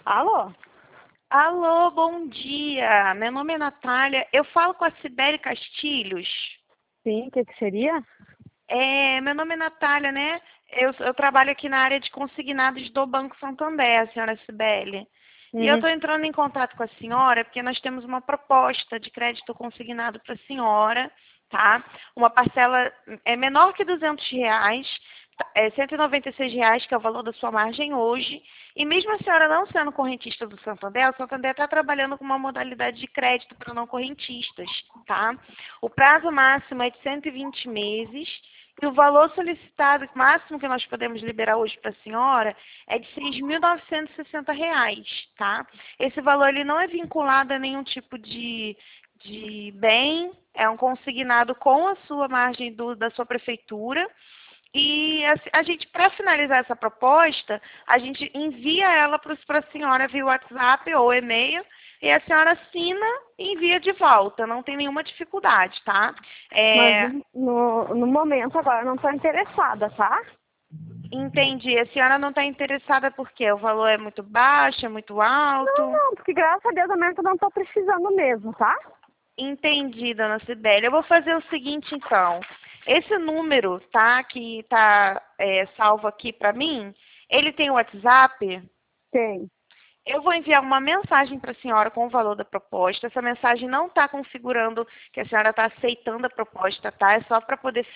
Alô? Alô, bom dia. Meu nome é Natália. Eu falo com a Cibele Castilhos. Sim, o que seria? Meu nome é Natália, né? Eu trabalho aqui na área de consignados do Banco Santander, a senhora Cibele. E eu Hum, estou entrando em contato com a senhora porque nós temos uma proposta de crédito consignado para a senhora, tá? Uma parcela menor que R$ 200, R$ 196, que é o valor da sua margem hoje. E mesmo a senhora não sendo correntista do Santander, o Santander está trabalhando com uma modalidade de crédito para não correntistas, tá? O prazo máximo é de 120 meses. E o valor solicitado máximo que nós podemos liberar hoje para a senhora é de R$ 6.960, tá? Esse valor ele não é vinculado a nenhum tipo de bem, é um consignado com a sua margem da sua prefeitura. E a gente, para finalizar essa proposta, a gente envia ela para a senhora via WhatsApp ou e-mail e a senhora assina e envia de volta. Não tem nenhuma dificuldade, tá? mas É, no momento agora eu não estou interessada, tá? Entendi. A senhora não está interessada porque o valor é muito baixo, é muito Não, alto? não, porque graças a Deus eu não estou precisando mesmo, tá? Entendi, dona Cibele. Eu vou fazer o seguinte, então. Esse número, tá, que está salvo aqui para mim, ele tem o WhatsApp? Tem. Eu vou enviar uma mensagem para a senhora com o valor da proposta. Essa mensagem não está configurando que a senhora está aceitando a proposta, tá? É só para poder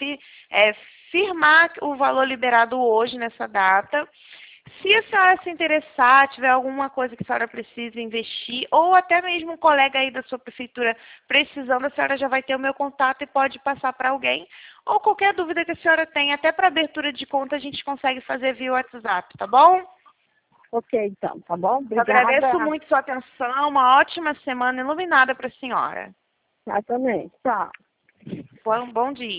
firmar o valor liberado hoje, nessa data. Se a senhora se interessar, tiver alguma coisa que a senhora precisa investir, ou até mesmo um colega aí da sua prefeitura precisando, a senhora já vai ter o meu contato e pode passar para alguém. Ou qualquer dúvida que a senhora tenha, até para abertura de conta, a gente consegue fazer via WhatsApp, tá bom? Ok, então, tá bom? Eu agradeço Obrigada. muito sua atenção. Uma ótima semana iluminada para a senhora. Eu também. Tchau. Bom dia.